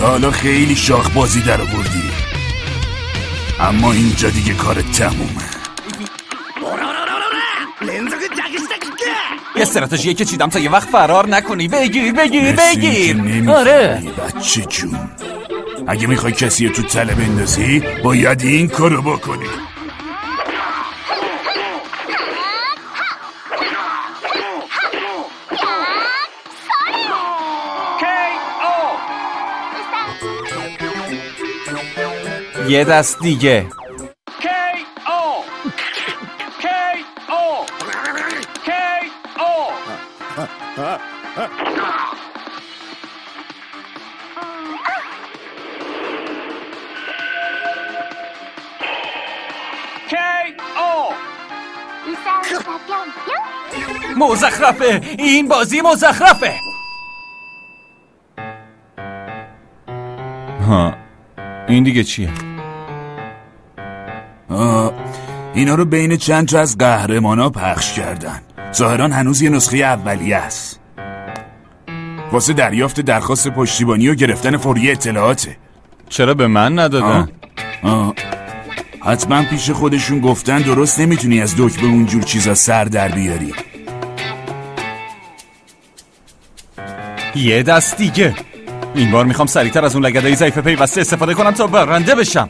تا حالا خیلی شاخ بازی در آوردی، اما اینجا دیگه کارت تمومه. یه استراتژیه که چیدم تا یه وقت فرار نکنی. بگیر. آره بچه جون، اگه میخوای کسی تو تله بندازی باید این کارو بکنی. یه دست دیگه. مزخرفه، این بازی مزخرفه. ها این دیگه چیه؟ اینا رو بین چند تا از قهرمانا پخش کردن. ظاهرا هنوز یه نسخه اولیه است. واسه دریافت درخواست پشتیبانی و گرفتن فوری اطلاعاته. چرا به من ندادن؟ حتما پیش خودشون گفتن درست نمیتونی از دکمه اونجور چیزا سر در بیاری. یه دست دیگه. این بار میخوام سریعتر از اون لگدای ضعیف پیوسته استفاده کنم تا برنده بشم.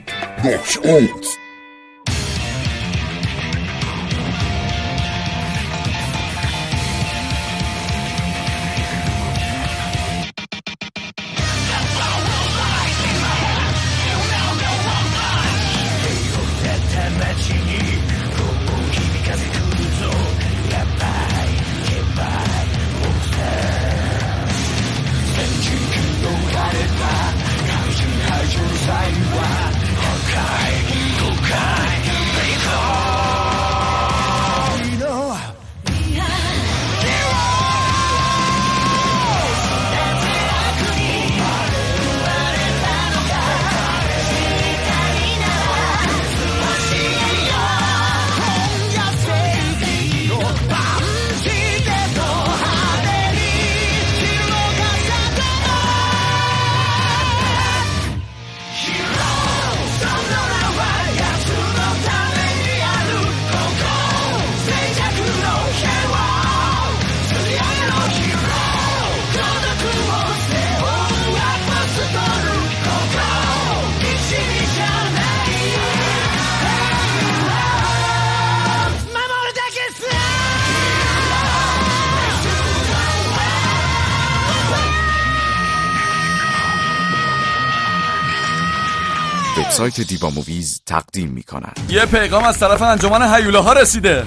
وبسایت دیبا موویز تقدیم می‌کند. یه پیغام از طرف انجمن هیولاها رسیده.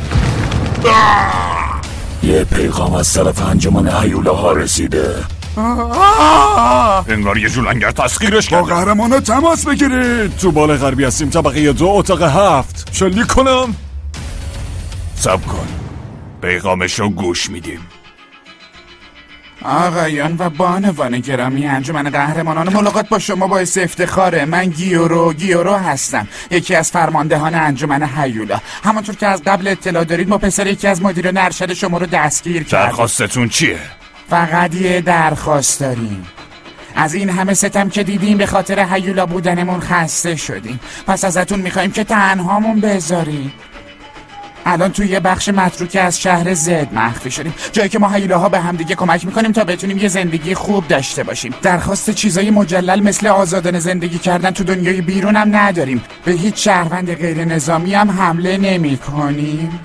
یه پیغام از طرف انجمن هیولاها رسیده. انگار یه جولنگر تسخیرش با کرده. قهرمانا تماس بگیرید. تو بال غربی هستیم، طبقه 2 اتاق 7. شلیک کنم؟ صبر کن، پیغامشو گوش میدیم. آقایان و بانوان گرامی، انجمن قهرمانان ملاقات با شما باعث افتخاره. من گیورو هستم، یکی از فرماندهان انجمن هیولا. همونطور که از قبل اطلاع دارید ما پسر یکی از مدیران ارشد شما رو دستگیر کردیم. درخواستتون چیه؟ فقط یه درخواست داریم. از این همه ستم که دیدیم به خاطر هیولا بودنمون خسته شدیم. پس ازتون میخوایم که تنهامون بذارید. الان توی یه بخش متروکه از شهر زد مخفی شدیم، جایی که ما هیولاها به هم دیگه کمک میکنیم تا بتونیم یه زندگی خوب داشته باشیم. درخواست چیزای مجلل مثل آزادانه زندگی کردن تو دنیای بیرون هم نداریم. به هیچ شهروند غیر نظامی هم حمله نمی کنیم.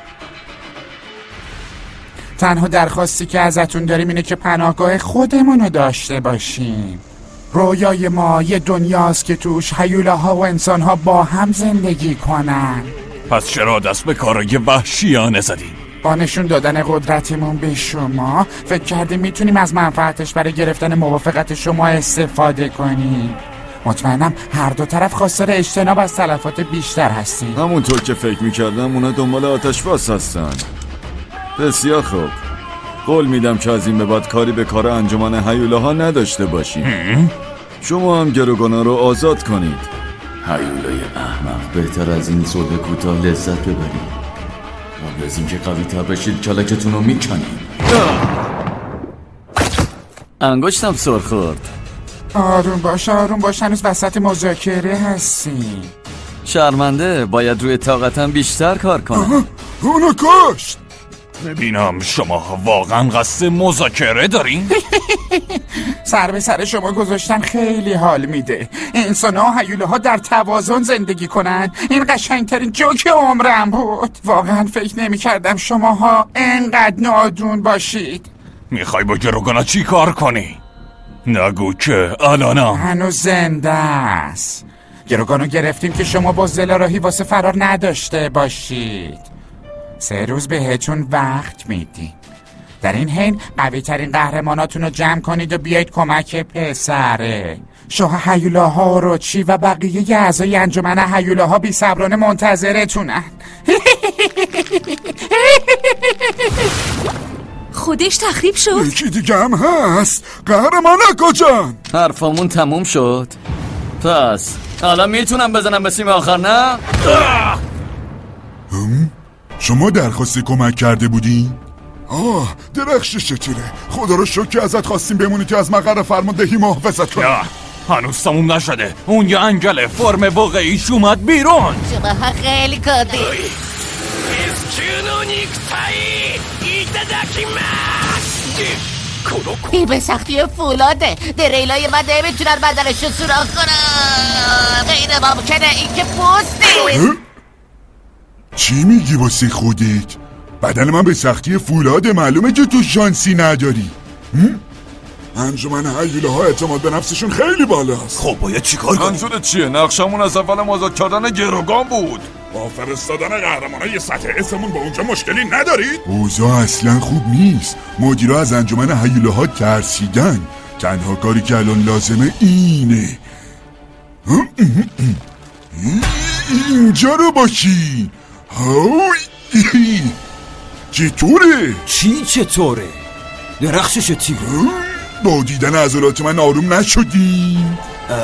تنها درخواستی که ازتون داریم اینه که پناهگاه خودمونو داشته باشیم. رویای ما یه دنیاست که توش هیولاها و انسانها با هم زندگی کنن. پس چرا دست به کارای وحشیانه زدیم؟ با نشون دادن قدرتمون به شما فکر کردیم میتونیم از منفعتش برای گرفتن موافقت شما استفاده کنیم. مطمئنم هر دو طرف خواستار اجتناب از تلفات بیشتر هستیم. همونطور که فکر میکردم اونا دنبال آتش‌باز هستن. بسیار خوب، قول میدم که از این به بعد کاری به کار انجمن هیولاها نداشته باشیم. شما هم گروگانا رو آزاد کنید. هیولای احمق، بهتر از این صلح کوتاه لذت ببریم. قبل از اینکه قوی تر بشید کلکتون رو میکنیم. انگشتم سر خورد. آروم باش هنوز وسط مذاکره هستیم. شرمنده، باید روی طاقتم بیشتر کار کنم. اونو کشت. ببینم شما واقعا قصد مذاکره دارین؟ سر به سر شما گذاشتن خیلی حال میده. انسان ها و هیوله ها در توازن زندگی کنن. این قشنگترین جوک عمرم بود. واقعا فکر نمی کردم شماها انقدر نادون باشید. میخوای با گروگانا چی کار کنی؟ نگو که الانا هنوز زنده است. گروگانو گرفتیم که شما با راهی واسه فرار نداشته باشید. 3 روز بهتون وقت میدیم. در این حین قوی ترین قهرماناتون رو جمع کنید و بیایید کمک پسره. شاه هیولاها، اوروچی و بقیه اعضای انجمن هیولاها بی صبرانه منتظرتونن. خودش تخریب شد. یکی دیگه هم هست. قهرمان کجان؟ حرفامون تموم شد. پس حالا میتونم بزنم به سیم آخر، نه؟ شما درخواست کمک کرده بودی؟ درخشش چطوره؟ خدا رو شکر که ازت خواستیم بمونی که از مقر فرماندهی محافظت کنی. هنوز تموم نشده. اون یه انگل فرم واقعیش اومد بیرون. شما خیلی کادی. این به سختی فولاده. دریلای من نمیتونن بدنش رو سوراخ کنن. غیر ممکنه این که پوستی. چی میگی واسه خودت؟ بدن من به سختی فولاده. معلومه که تو شانسی نداری. انجمن هیوله ها اعتماد به نفسشون خیلی بالاست. خب باید چیکار کنیم؟ منظورت چیه؟ نقشمون از اول مذاکره کردن گروگان بود. با فرستادن قهرمانای سطح اسمون با اونجا مشکلی ندارید؟ اوضاع اصلا خوب نیست. مدیرا از انجمن هیوله ها ترسیدن. تنها کاری که الان لازمه اینه اینجا رو باشین. چطوره؟ چی چطوره؟ درخشش تیره؟ با دیدن عضلات من آروم نشدیم؟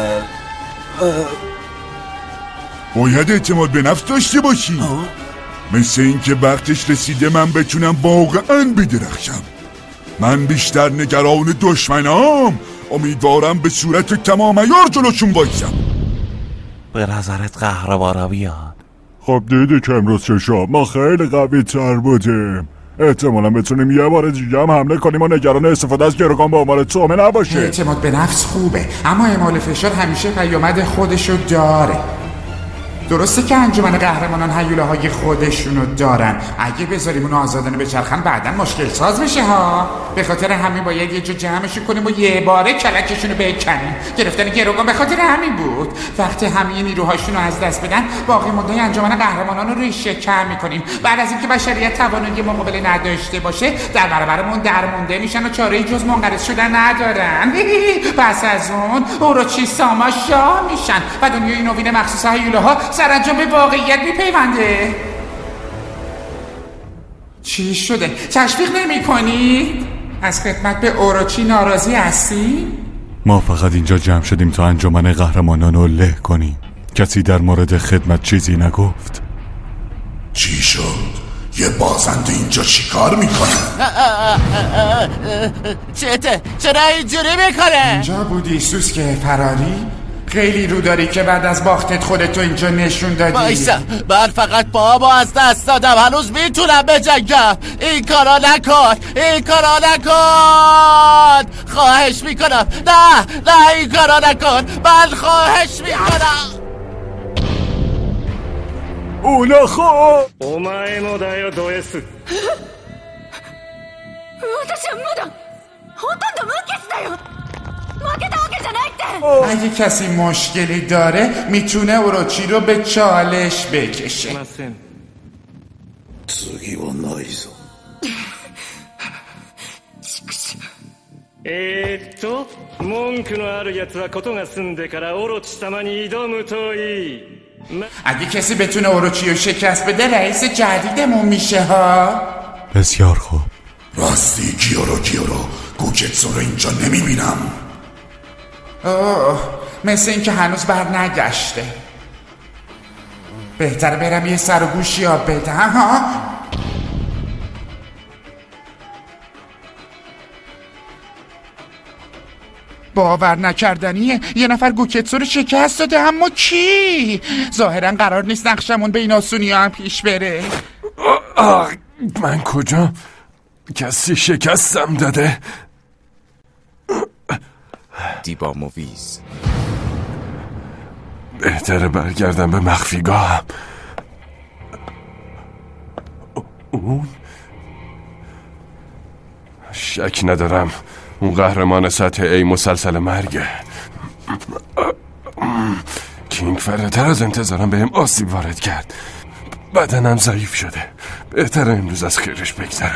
باید اعتماد به نفس داشته باشی. مثل این که وقتش رسیده من بتونم واقعا بدرخشم. من بیشتر نگران دشمنام. امیدوارم به صورت تمام عیار جلوشون وایسم. به نظرت قهرمانا بیاد؟ خب دیدی که امروز چه شب ما خیلی قوی تر بودیم. احتمالا بتونیم یه بار دیگه هم حمله کنیم و نگران استفاده از گروگان به عنوان تومه نباشه. اعتماد به نفس خوبه، اما اعمال فشار همیشه پیامد خودشو داره. درسته که انجمن قهرمانان هیوله های خودشونو دارن. اگه بذاریم اونو آزادانه بچرخن بعدن مشکل ساز بشه ها. به خاطر همین باید یه جا جمعشون کنیم و یه باره کلکشونو بکنیم. گرفتن گروگان به خاطر همین بود. وقتی همه نیروهاشونو از دست بدن باقی مونده انجمن قهرمانان رو ریشه کم میکنیم. بعد از اینکه بشریت توانایی مقابله نداشته باشه در برابرمون درمونده میشن و چاره‌ای جز منقرض شدن ندارن. پس از اون اوروچی ساما شاه میشن و دنیای نوین مخصوص هیوله ها سرانجام به واقعیت میپیونده. چی شده؟ تشویق نمی کنید؟ از خدمت به اوروچی ناراضی هستی؟ ما فقط اینجا جمع شدیم تا انجمن قهرمانان رو له کنیم. کسی در مورد خدمت چیزی نگفت. چی شد؟ یه بازنده اینجا چیکار میکنه؟ چرا اینجوری میکنه؟ اینجا بودی سوس که فراری؟ خیلی رو داری که بعد از باختت خودتو اینجا نشون دادی. بایستا، من فقط پاهامو از دست دادم. هنوز میتونم بجنگم. این کارا نکن. خواهش میکنم. نه این کارا نکن. من خواهش میکنم. اونا خوب お前もだよド S 私はまだほとんど無傷だよ。負けたわけじゃないって。 اگه کسی مشکلی داره میتونه اوروچی رو به چالش بکشه. 次はないぞ。 文句のあるやつはことが済んでからオロチ様に挑むといい。 اگه کسی بتونه اوروچی رو شکست بده رئیس جدیدمون میشه ها. بسیار خوب. راستی گیورو گوگتسو رو اینجا نمیبینم. مثل این که هنوز بر نگشته. بهتره برم یه سر و گوشی آب بدم ها. باور نکردنیه، یه نفر گوکتسو رو شکست داده، اما کی؟ ظاهرا قرار نیست نقشمون به این آسونی هم پیش بره. من کجا؟ کسی شکستم داده؟ دیبا موویز. بهتره برگردم به مخفیگاهم. اون شک ندارم اون قهرمان سطح ای مسلسل مرگه. کینگ فراتر از انتظارم بهم آسیب وارد کرد. بدنم ضعیف شده. بهتره امروز از خیرش بگذرم.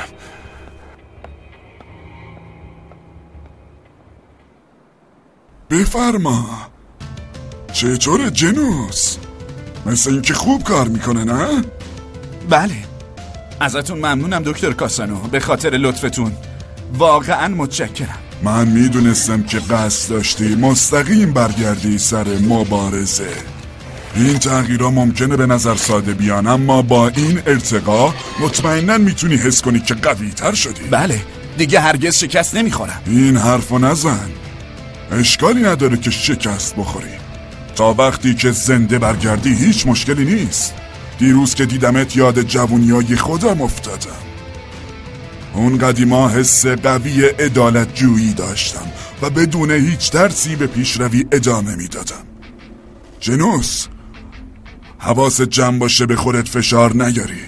بفرما. چطوره جنوس؟ مثل اینکه خوب کار میکنه نه؟ بله، ازتون ممنونم دکتر کاسانو، به خاطر لطفتون واقعا متشکرم. من میدونستم که قصد داشتی مستقیم برگردی سر مبارزه. این تغییرها ممکنه به نظر ساده بیان، اما با این ارتقا مطمئناً میتونی حس کنی که قوی تر شدی. بله، دیگه هرگز شکست نمیخورم. این حرفو نزن. اشکالی نداره که شکست بخوری. تا وقتی که زنده برگردی هیچ مشکلی نیست. دیروز که دیدمت یاد جوونیای خودم افتادم. اون قدیما حس قوی عدالت جویی داشتم و بدون هیچ ترسی به پیشروی ادامه میدادم. جنوس، حواست جمع باشه به خودت فشار نیاری.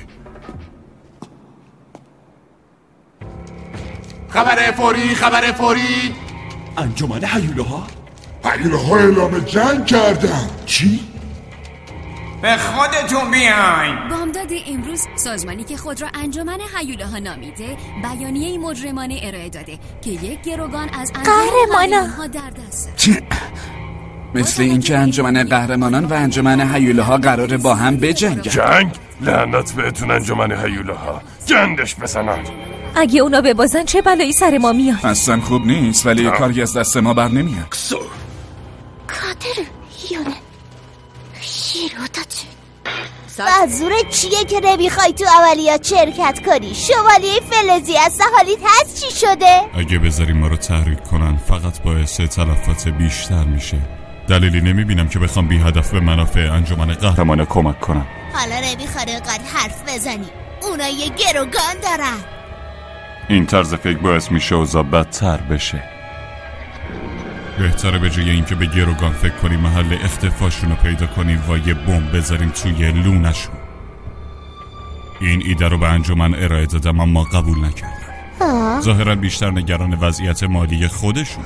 خبر فوری. انجمن هیولاها اعلام جنگ کردن. چی؟ به خودتون بیاین. بامداد امروز سازمانی که خود را انجمن هیولاها نامیده بیانیه مجرمانه ارائه داده که یک گروگان از انجمن هیولاها در دست. مثل اینکه انجمن قهرمانان و انجمن هیولاها قراره با هم بجنگن. جنگ؟ لعنت بهتون انجمن هیولاها، گندش بزنن. اگه اونا ببازن چه بلایی سر ما میاد؟ اصلا خوب نیست، ولی کاری از دست ما بر نمیاد. کاتر یونه شیروتاچه منظورت چیه که نمیخوای تو عملیات شرکت کنی؟ شوالیه فلزی از حالیت هست چی شده؟ اگه بذاریم ما رو تحریک کنن فقط باعث تلفات بیشتر میشه. دلیلی نمیبینم که بخوام بی هدف به منافع انجمن قهرمان کمک کنم. حالا نمیخواد اینقدر حرف بزنی، اونا یه گروگان دارن. این طرز فکر باعث میشه اوضاع بدتر بشه. بهتره به جای اینکه به گروگان فکر کنیم محل اختفاشون رو پیدا کنیم و یه بمب بذاریم توی لونشون. این ایده رو به انجمن ارائه دادم اما قبول نکردم. ظاهرا بیشتر نگران وضعیت مالی خودشون.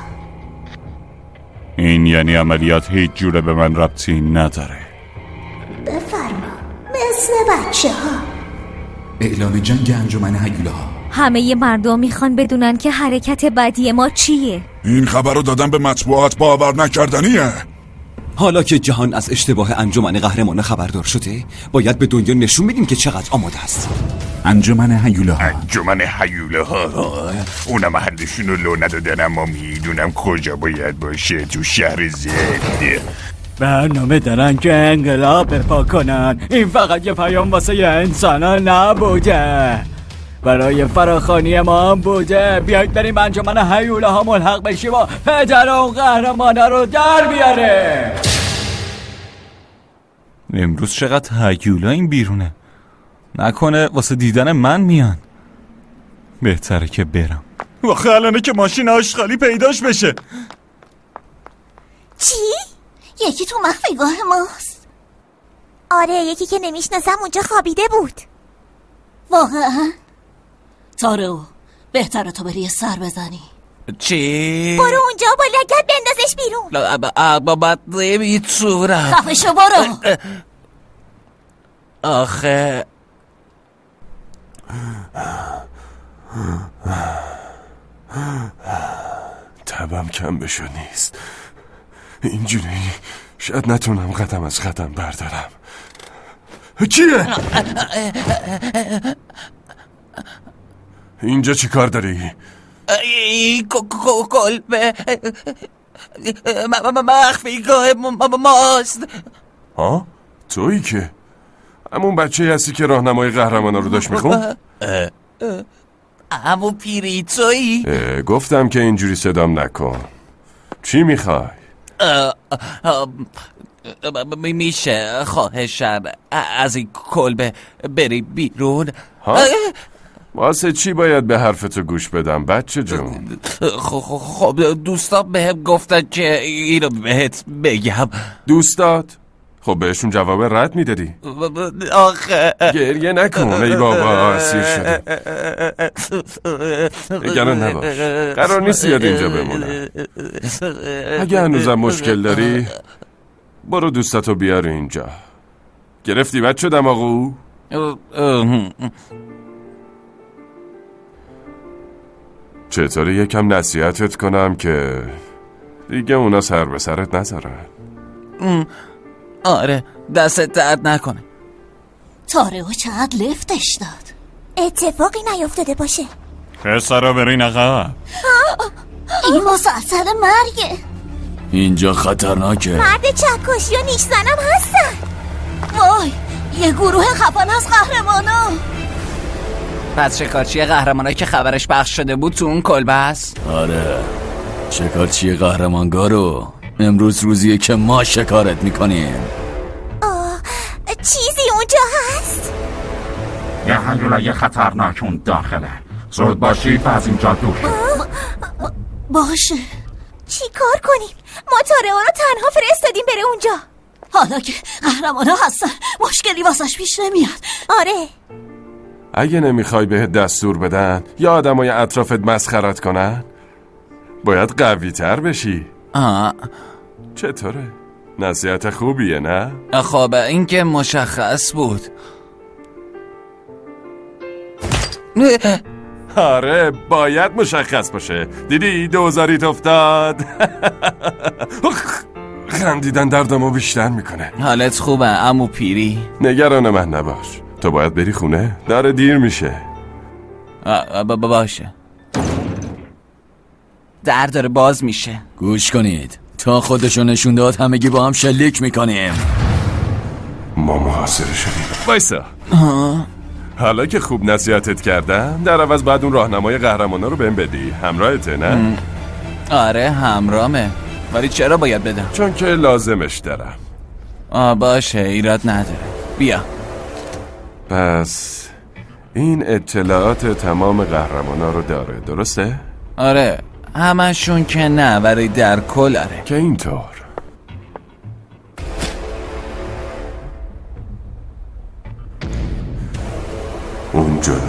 این یعنی عملیات هیچ جوره به من ربطی نداره. بفرما، مثل بچه ها. اعلام جنگ انجمن هیولاها. همه مردم میخوان بدونن که حرکت بعدی ما چیه. این خبر رو دادن به مطبوعات، باور نکردنیه. حالا که جهان از اشتباه انجمن قهرمان خبردار شده، باید به دنیا نشون بدیم که چقدر آماده هستیم. انجمن هیولاها. انجمن هیولاها اونا محلشون رو لو ندادن، اما میدونم کجا باید باشه. تو شهر زد. برنامه دارن که انقلاب برپا کنن. این فقط یه پیام واسه انسانا نبوده، برای فراخوانی ما هم بوده. بیایید بریم انجمن هیولاها ملحق بشیم و پدر اون قهرمانه رو در بیاره. امروز چقدر هیولا این بیرونه. نکنه واسه دیدن من میان. بهتره که برم. واخه الانه که ماشین آشغالی پیداش بشه. چی؟ یکی تو مخفیگاه ماست؟ آره، یکی که نمیشناسم اونجا خوابیده بود. واقعا؟ تارو، بهتره تو بری سر بزنی. چی؟ برو اونجا با لگت بندازش بیرون. بابا نمیتونم. خفه شو برو. آخه تبم کم بشو نیست. اینجوری شاید نتونم قدم از قدم بردارم. کیه؟ اینجا چی کار داری؟ کلبه مخفیگاه ماست. ها؟ تویی که؟ همون بچه هستی که راهنمای قهرمانا رو داشت میخون؟ همون پیری تویی؟ گفتم که اینجوری صدام نکن. چی میخوای؟ میشه خواهشم از این کلبه بری بیرون؟ واسه چی باید به حرفتو گوش بدم بچه جون؟ خب دوستان بهم گفتن که اینو بهت بگم. دوستات؟ خب بهشون جواب رد میدادی؟ آخه گریه نکن ای بابا، اسیر شده. نگران نباش، قرار نیست زیاد اینجا بمونم. اگه هنوزم مشکل داری برو دوستاتو بیار اینجا. گرفتی بچه دماغو؟ چطوری یکم نصیحتت کنم که دیگه اونا سر به سرت نذارن؟ آره دستت درد نکنه. تاره‌ها چقدر لفتش داد. اتفاقی نیفتاده باشه. پسرا برین عقب. این مسلسل مرگه. اینجا خطرناکه. مرد چکشی و نیش زنم هستن. وای یه گروه خفن از قهرمانا. پس شکارچی قهرمانایی که خبرش پخش شده بود تو اون کلبه است؟ آره شکارچی قهرمانگارو امروز روزیه که ما شکارت میکنیم. چیزی اونجا هست؟ یه هیولای خطرناک اون داخله. زود باشید و از اینجا دور باشه. چی کار کنیم؟ ما تاره‌ها رو تنها فرستادیم بره اونجا. حالا که قهرمانا هستن مشکلی واسش پیش نمیاد. آره اگه نمیخوای بهت دستور بدن یا آدمای اطرافت مسخرت کنن باید قوی تر بشی. چطوره؟ نصیحت خوبیه نه؟ خب این که مشخص بود. آره باید مشخص باشه. دیدی دوزاریت افتاد. خندیدن دردمو بیشتر میکنه. حالت خوبه عمو پیری؟ نگران من نباش، تو باید بری خونه، داره دیر میشه. باشه در داره باز میشه. گوش کنید تا خودشو نشون داد همگی با هم شلیک میکنیم. ما محاصره شدیم. وایسا حالا که خوب نصیحتت کردم در عوض بعد اون راهنمای قهرمانا رو بهم بدی. همراهته نه؟ آره همراهمه. ولی چرا باید بدم؟ چون که لازمش دارم. باشه ایراد نداره. بیا. پس این اطلاعات تمام قهرمانا رو داره درسته؟ آره همشون که نه ولی در کل آره. که اینطور اون جلو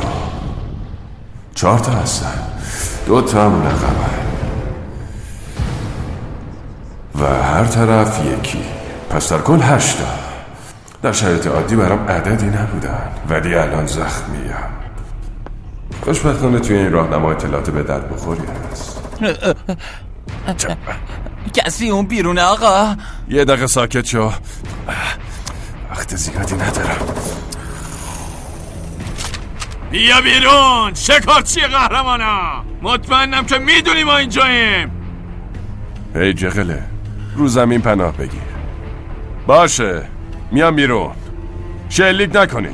4 تا هستن، 2 تا هم عقبه و هر طرف یکی. پس در کل 8 تا. در شرایط عادی برام عددی نبودن ولی الان زخمیم. خوشبختانه توی این راهنما اطلاعات به درد بخوری هست. کسی اون بیرونه آقا؟ یه دقیقه ساکت شو، وقت زیادی ندارم. بیا بیرون شکارچی قهرمانا. مطمئنم که میدونی ما اینجاییم. هی جغله رو زمین پناه بگیر. باشه میام بیرون. شلیک نکنی.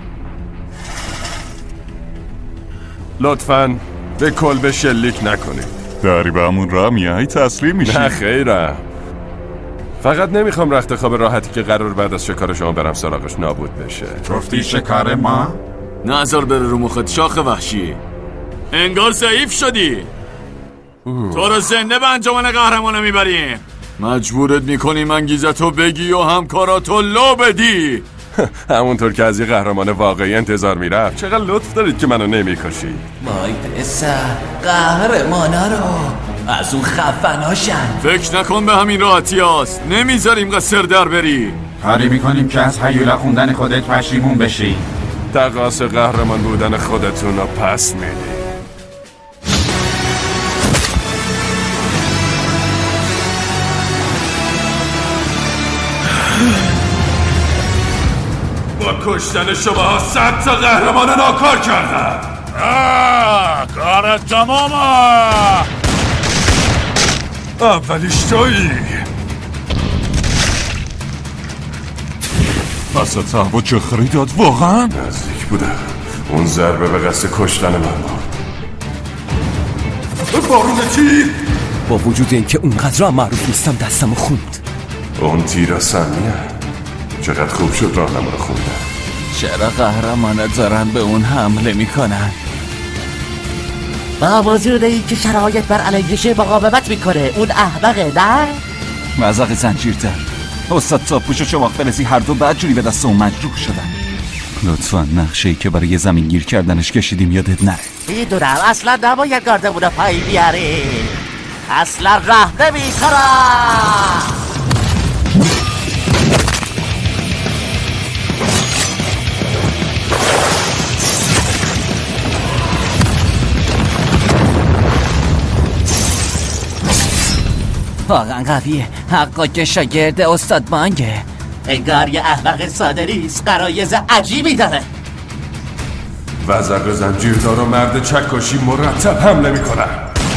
لطفاً به کلبه شلیک نکنی. داری به همون راه میای تسلیم میشی؟ نه خیرم، فقط نمیخوام رخت خواب راحتی که قرار بعد از شکار شما برم سراغش نابود بشه. گفتی شکار ما؟ نظر بره رو مخت شاخ وحشی. انگار ضعیف شدی. تو رو زنده به انجمن قهرمانا میبریم. مجبورت میکنیم انگیزتو بگی و همکاراتو لو بدی. همونطور که از یه قهرمان واقعی انتظار میرفت. چقدر لطف دارید که منو نمیکشی. وای پسر قهرمانا رو از اون خفناشن. فکر نکن به همین راحتی هست. نمیذاریم قصر در بری. کاری میکنیم که از هیولا خوندن خودت پشیمون بشی. تقاص قهرمان بودن خودتون رو پس میدی. با کشتن شما 100 تا قهرمان ناکار کردم. کار تمامه. اولیش تویی. وسط هوا چخری داد واقعا؟ نزدیک بوده. اون ضربه به قصد کشتن من بود. بارون تیر با وجود اینکه اونقدر هم معروف نیستم دستمو خوند. اون تیرا سمیه چقدر خوب شد راهنما رو خوندن. چرا قهرمانا دارن به اون حمله میکنن؟ با وجود اینکه شرایط بر علیهش مقاومت میکنه اون احمقه نه؟ مزاق زنجیردار استاد تاپوش و چماق فلزی هر دو بدجوری به دست اون مجروح شدن. لطفا نقشه‌ای که برای زمین گیر کردنش کشیدیم یادت نره. میدونم اصلا نباید گاردمون رو پایین بیاری، اصلا راه نمی‌کنم. واقعا قویه، حقا که شاگرد استاد بانگه. انگار یه احمق ساده نیست، قرایز عجیبی داره. وزق زنجیردار و مرد چکشی مرتب حمله میکنن.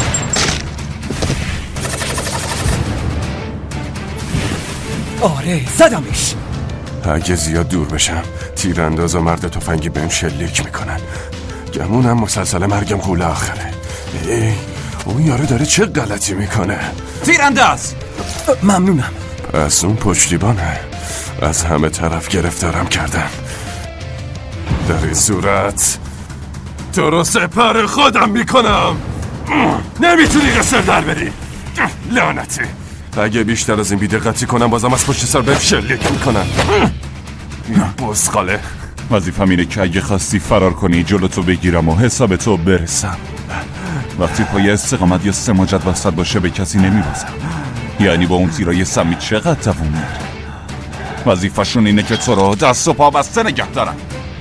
آره زدمش. اگه زیاد دور بشم تیرانداز و مرد تفنگی بهم شلیک میکنن. گمونم مسلسل مرگم قول آخره. اون یارو داره چه غلطی میکنه؟ تیرانداز! ممنونم. پس اون پشتیبانه، از همه طرف گرفتارم کردن. در این صورت تو رو سپر خودم میکنم. نمیتونی قصر در بری لعنتی. اگه بیشتر از این بی‌دقتی کنم بازم از پشت سر بهم شلیک میکنن. بزغاله. وظیفه‌م اینه که اگه خواستی فرار کنی جلو تو بگیرم و حساب تو برسم. وقتی پای استقامت یا سماجت وسط باشه به کسی نمیبازم. یعنی با اون تیرای سمی چقدر دووم میره. وظیفه‌شون اینه که تو رو دست و پا بسته نگه دارن.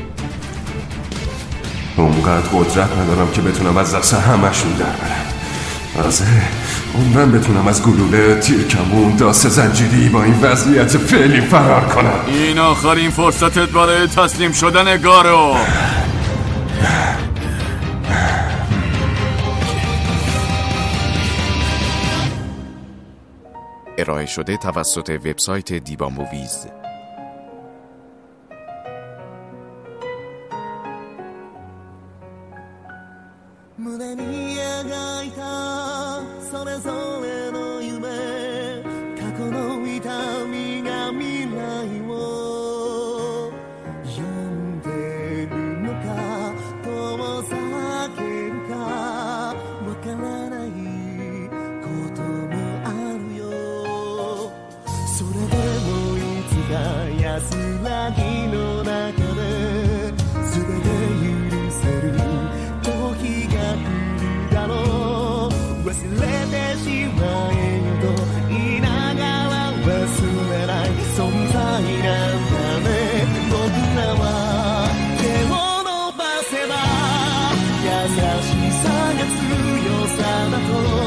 اونقدر قدرت ندارم که بتونم از دست همشون در برم. از عمرم بتونم از گلوله، تیرکمون، داس زنجیری با این وضعیت فعلی فرار کنم. این آخرین فرصتت برای تسلیم شدن گارو. ارائه شده توسط وبسایت دیبا موویز. 優しさが強さだと